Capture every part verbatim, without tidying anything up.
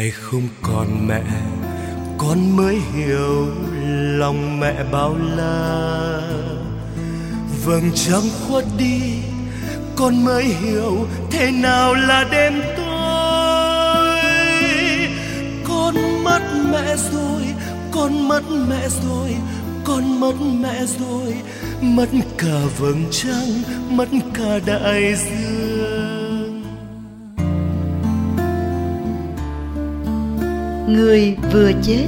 Ngày không còn mẹ, con mới hiểu lòng mẹ bao la. Vầng trăng khuất đi, con mới hiểu thế nào là đêm tối. Con mất mẹ rồi, con mất mẹ rồi, con mất mẹ rồi, mất cả vầng trăng, mất cả đại dương. Người vừa chết.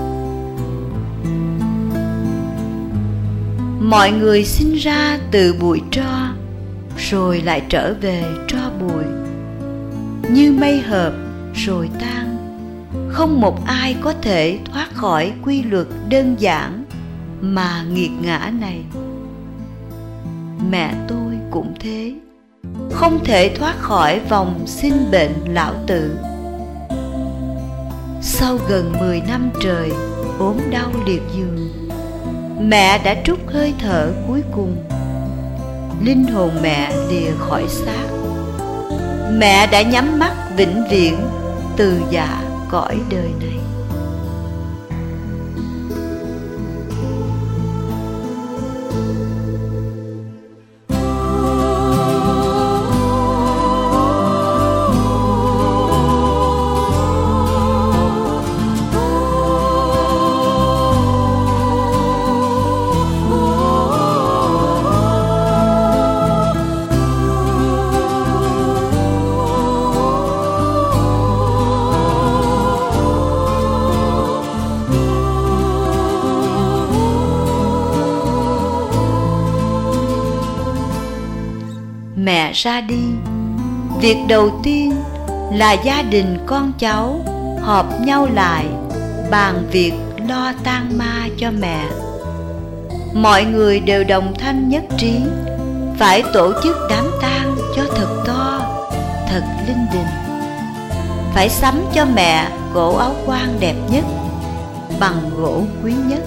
Mọi người sinh ra từ bụi tro, rồi lại trở về tro bụi, như mây hợp rồi tan. Không một ai có thể thoát khỏi quy luật đơn giản mà nghiệt ngã này. Mẹ tôi cũng thế, không thể thoát khỏi vòng sinh bệnh lão tử. Sau gần mười năm trời ốm đau liệt giường, mẹ đã trút hơi thở cuối cùng. Linh hồn mẹ lìa khỏi xác. Mẹ đã nhắm mắt vĩnh viễn từ dạ cõi đời này. Mẹ ra đi, việc đầu tiên là gia đình con cháu họp nhau lại bàn việc lo tang ma cho mẹ. Mọi người đều đồng thanh nhất trí phải tổ chức đám tang cho thật to, thật linh đình. Phải sắm cho mẹ cổ áo quan đẹp nhất, bằng gỗ quý nhất.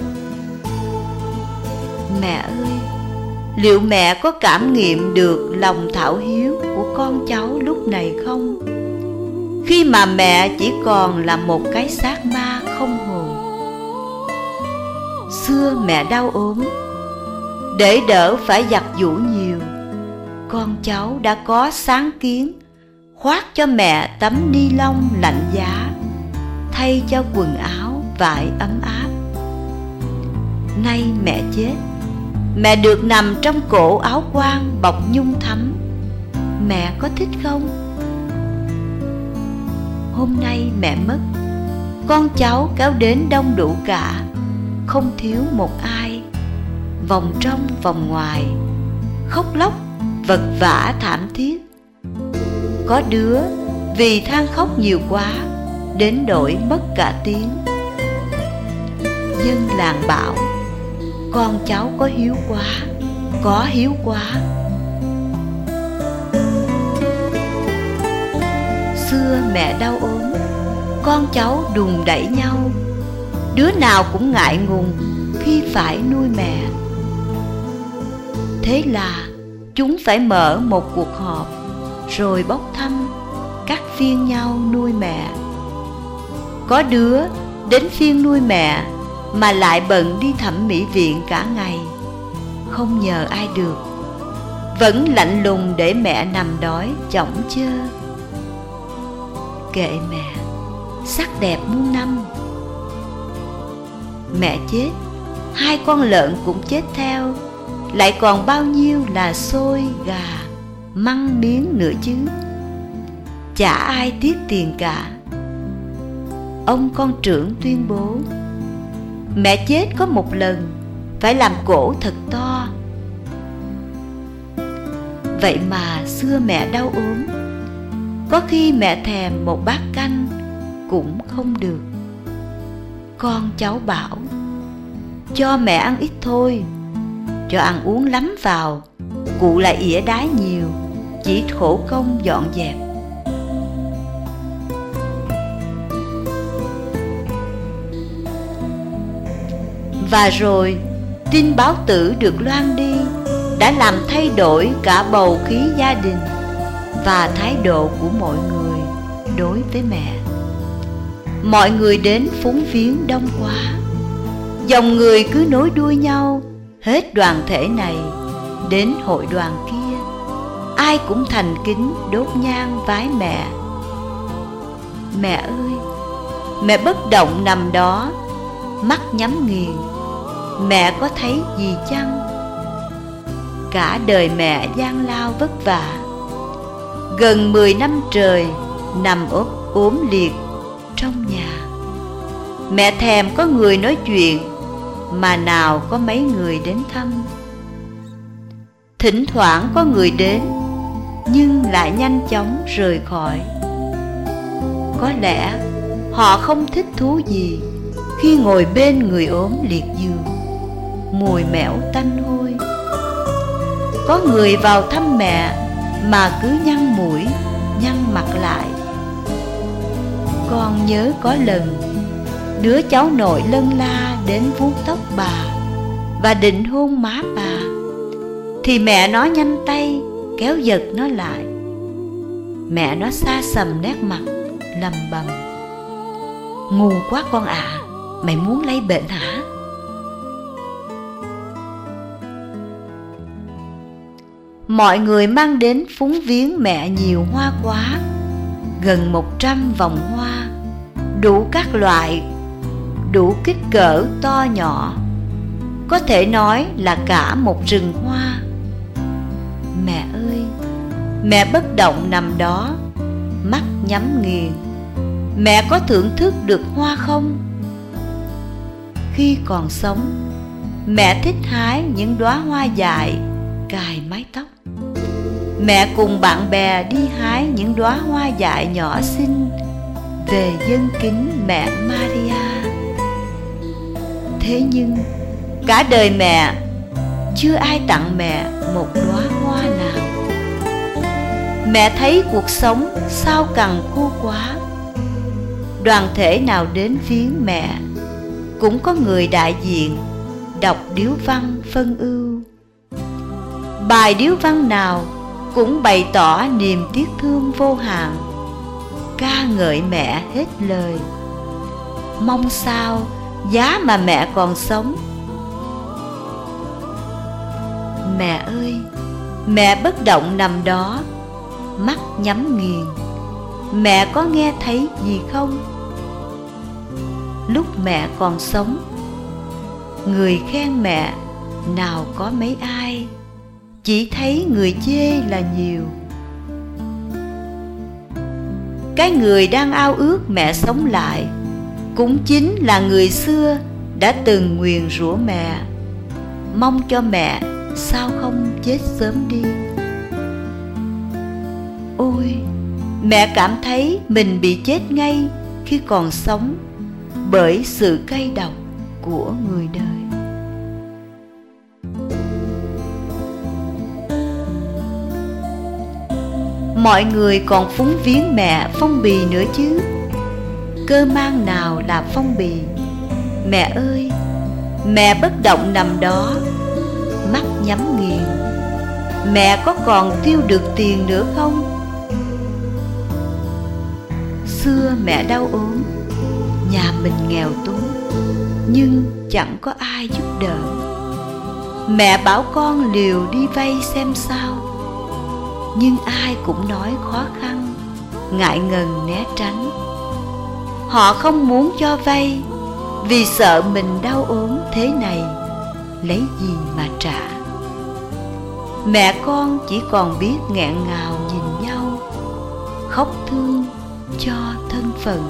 Mẹ ơi, liệu mẹ có cảm nghiệm được lòng thảo hiếu của con cháu lúc này không? Khi mà mẹ chỉ còn là một cái xác ma không hồn. Xưa mẹ đau ốm, để đỡ phải giặt giũ nhiều, con cháu đã có sáng kiến khoác cho mẹ tấm ni lông lạnh giá, thay cho quần áo vải ấm áp. Nay mẹ chết, mẹ được nằm trong cổ áo quan bọc nhung thắm. Mẹ có thích không? Hôm nay mẹ mất, con cháu kéo đến đông đủ cả, không thiếu một ai. Vòng trong vòng ngoài, khóc lóc vật vã thảm thiết. Có đứa vì than khóc nhiều quá đến nỗi mất cả tiếng. Dân làng bảo con cháu có hiếu quá, có hiếu quá. Xưa mẹ đau ốm, con cháu đùn đẩy nhau, đứa nào cũng ngại ngùng khi phải nuôi mẹ. Thế là chúng phải mở một cuộc họp, rồi bốc thăm, cắt phiên nhau nuôi mẹ. Có đứa đến phiên nuôi mẹ mà lại bận đi thẩm mỹ viện cả ngày, không nhờ ai được, vẫn lạnh lùng để mẹ nằm đói chõng chơ. Kệ mẹ, sắc đẹp muôn năm. Mẹ chết, hai con lợn cũng chết theo, lại còn bao nhiêu là xôi, gà, măng miếng nữa chứ. Chả ai tiếc tiền cả. Ông con trưởng tuyên bố mẹ chết có một lần, phải làm cổ thật to. Vậy mà xưa mẹ đau ốm, có khi mẹ thèm một bát canh cũng không được. Con cháu bảo cho mẹ ăn ít thôi, cho ăn uống lắm vào, cụ lại ỉa đái nhiều, chỉ khổ công dọn dẹp. Và rồi tin báo tử được loan đi đã làm thay đổi cả bầu khí gia đình và thái độ của mọi người đối với mẹ. mọi người đến phúng viếng đông quá. Dòng người cứ nối đuôi nhau, hết đoàn thể này đến hội đoàn kia. Ai cũng thành kính đốt nhang vái mẹ. Mẹ ơi, mẹ bất động nằm đó, mắt nhắm nghiền. Mẹ có thấy gì chăng? Cả đời mẹ gian lao vất vả, gần mười năm trời nằm ốm ốm liệt trong nhà. Mẹ thèm có người nói chuyện, mà nào có mấy người đến thăm. Thỉnh thoảng có người đến, nhưng lại nhanh chóng rời khỏi. Có lẽ họ không thích thú gì khi ngồi bên người ốm liệt giường, mùi mẻo tanh hôi. Có người vào thăm mẹ mà cứ nhăn mũi, nhăn mặt lại. Con nhớ có lần đứa cháu nội lân la đến vuốt tóc bà và định hôn má bà, thì mẹ nó nhanh tay kéo giật nó lại. Mẹ nó xa sầm nét mặt, lầm bầm: ngu quá con ạ, à, mày muốn lấy bệnh hả? Mọi người mang đến phúng viếng mẹ nhiều hoa quá, gần một trăm vòng hoa, đủ các loại, đủ kích cỡ to nhỏ, có thể nói là cả một rừng hoa. Mẹ ơi, mẹ bất động nằm đó, mắt nhắm nghiền. Mẹ có thưởng thức được hoa không? Khi còn sống, mẹ thích hái những đóa hoa dại cài mái tóc. Mẹ cùng bạn bè đi hái những đóa hoa dại nhỏ xinh về dâng kính mẹ Maria. Thế nhưng cả đời mẹ chưa ai tặng mẹ một đóa hoa nào. Mẹ thấy cuộc sống sao cằn khô quá. Đoàn thể nào đến viếng mẹ cũng có người đại diện đọc điếu văn phân ưu. Bài điếu văn nào cũng bày tỏ niềm tiếc thương vô hạn, ca ngợi mẹ hết lời. Mong sao giá mà mẹ còn sống. Mẹ ơi, mẹ bất động nằm đó, mắt nhắm nghiền. Mẹ có nghe thấy gì không? Lúc mẹ còn sống, người khen mẹ nào có mấy ai, chỉ thấy người chê là nhiều. Cái người đang ao ước mẹ sống lại cũng chính là người xưa đã từng nguyền rủa mẹ, mong cho mẹ sao không chết sớm đi. Ôi, mẹ cảm thấy mình bị chết ngay khi còn sống bởi sự cay độc của người đời. Mọi người còn phúng viếng mẹ phong bì nữa chứ. Cơ mang nào là phong bì. Mẹ ơi, mẹ bất động nằm đó, mắt nhắm nghiền. Mẹ có còn tiêu được tiền nữa không? Xưa mẹ đau ốm, nhà mình nghèo túng, nhưng chẳng có ai giúp đỡ. Mẹ bảo con liều đi vay xem sao, nhưng ai cũng nói khó khăn, ngại ngần né tránh. Họ không muốn cho vay vì sợ mình đau ốm thế này, lấy gì mà trả. Mẹ con chỉ còn biết nghẹn ngào nhìn nhau, khóc thương cho thân phận.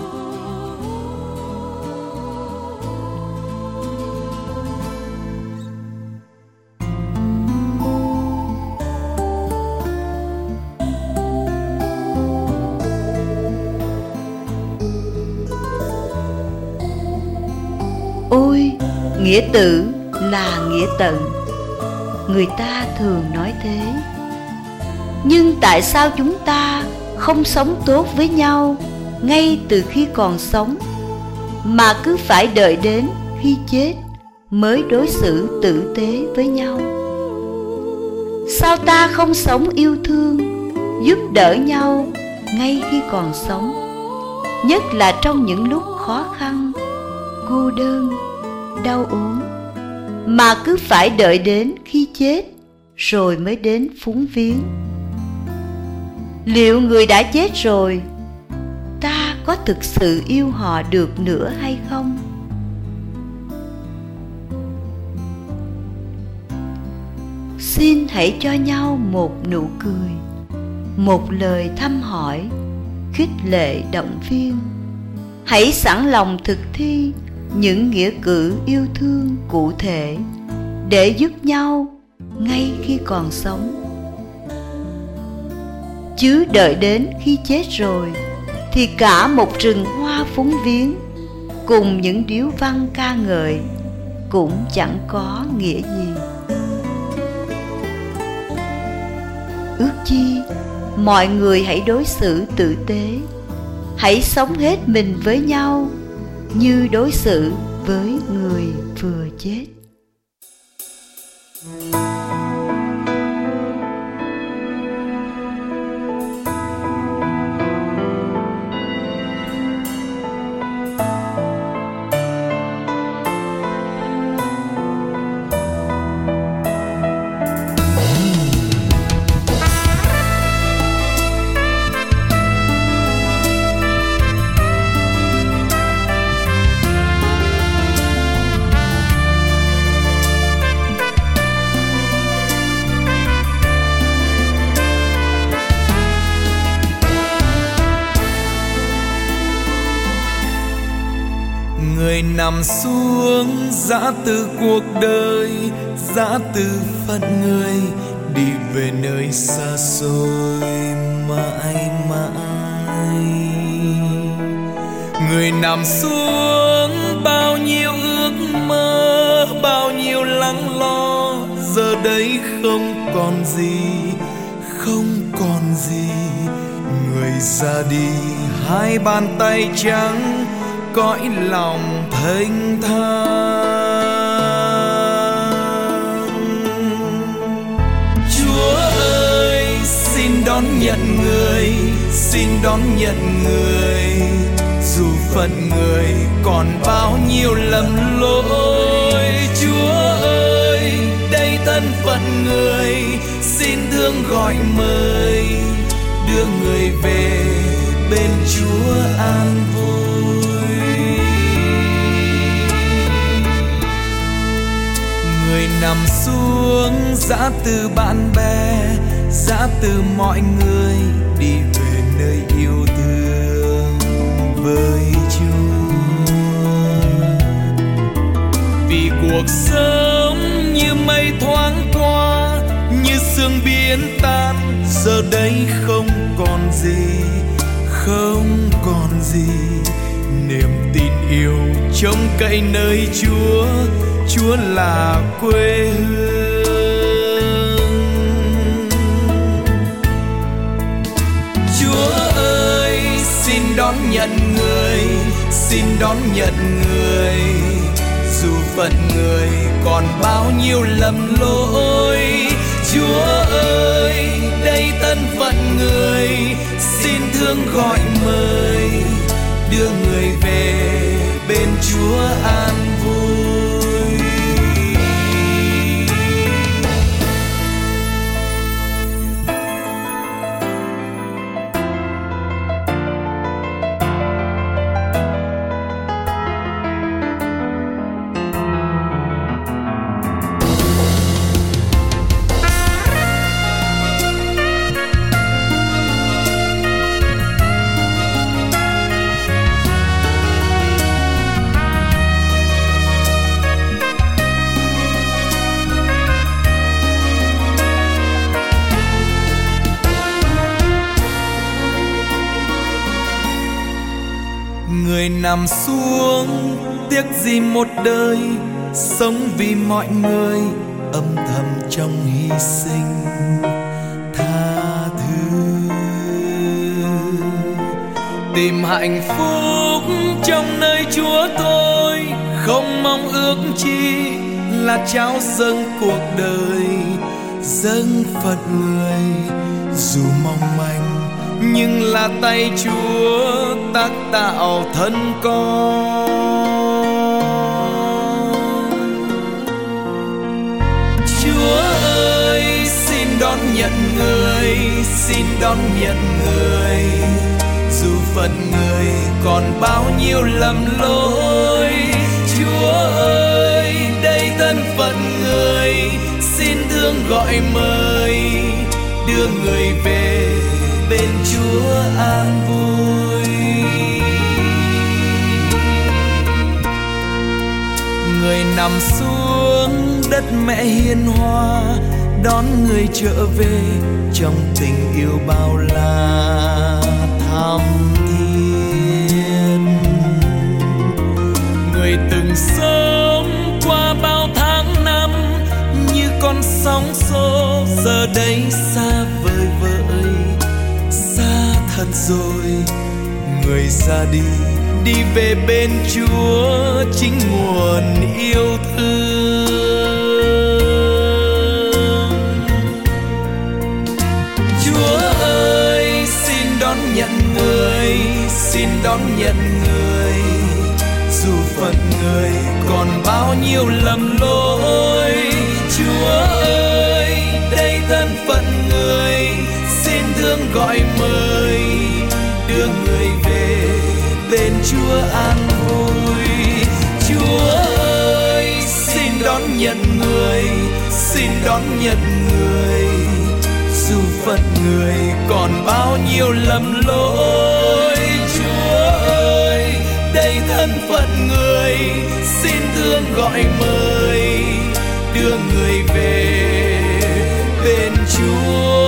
Ôi, nghĩa tử là nghĩa tận, người ta thường nói thế. Nhưng tại sao chúng ta không sống tốt với nhau ngay từ khi còn sống, mà cứ phải đợi đến khi chết mới đối xử tử tế với nhau? Sao ta không sống yêu thương, giúp đỡ nhau ngay khi còn sống, nhất là trong những lúc khó khăn, cô đơn, đau ốm, mà cứ phải đợi đến khi chết rồi mới đến phúng viếng. Liệu người đã chết rồi, ta có thực sự yêu họ được nữa hay không? Xin hãy cho nhau một nụ cười, một lời thăm hỏi, khích lệ động viên. Hãy sẵn lòng thực thi những nghĩa cử yêu thương cụ thể để giúp nhau ngay khi còn sống. Chứ đợi đến khi chết rồi thì cả một rừng hoa phúng viếng cùng những điếu văn ca ngợi cũng chẳng có nghĩa gì. Ước chi mọi người hãy đối xử tử tế, hãy sống hết mình với nhau như đối xử với người vừa chết. Người nằm xuống giã từ cuộc đời, giã từ phận người, đi về nơi xa xôi mãi mãi. Người nằm xuống bao nhiêu ước mơ, bao nhiêu lắng lo, giờ đây không còn gì, không còn gì. Người ra đi hai bàn tay trắng, cõi lòng thênh thang. Chúa ơi, xin đón nhận người, xin đón nhận người. Dù phận người còn bao nhiêu lầm lỗi, Chúa ơi, đây thân phận người, xin thương gọi mời, đưa người về bên Chúa an vui. Người nằm xuống giã từ bạn bè, giã từ mọi người, đi về nơi yêu thương với Chúa. Vì cuộc sống như mây thoáng qua, như sương biến tan, giờ đây không còn gì, không còn gì. Niềm tin yêu trông cậy nơi Chúa, Chúa là quê hương. Chúa ơi, xin đón nhận người, xin đón nhận người. Dù phận người còn bao nhiêu lầm lỗi, Chúa ơi, đây thân phận người, xin thương gọi mời, đưa người về bên Chúa an vui. Người nằm xuống tiếc gì một đời, sống vì mọi người, âm thầm trong hy sinh tha thứ. Tìm hạnh phúc trong nơi Chúa thôi, không mong ước chi là trao dâng cuộc đời, dâng phận người. Dù mong manh nhưng là tay Chúa tác tạo thân con. Chúa ơi, xin đón nhận người, xin đón nhận người, dù phận người còn bao nhiêu lầm lỗi. Chúa ơi, đây thân phận người, xin thương gọi mời, đưa người về bên Chúa an vui. Người nằm xuống đất mẹ hiền hòa, đón người trở về trong tình yêu bao la thắm thiết. Người từng sống qua bao tháng năm như con sóng xô, giờ đây xa vời vợi, xa thật rồi. Người ra đi, đi về bên Chúa chính nguồn yêu thương. Chúa ơi, xin đón nhận người, xin đón nhận người, dù phận người còn bao nhiêu lầm lỗi. Chúa ơi, đây thân phận người, xin thương gọi mời, đưa người về bên Chúa an vui. Chúa ơi, xin đón nhận người, xin đón nhận người, dù phận người còn bao nhiêu lầm lỗi. Chúa ơi, đây thân phận người, xin thương gọi mời, đưa người về bên Chúa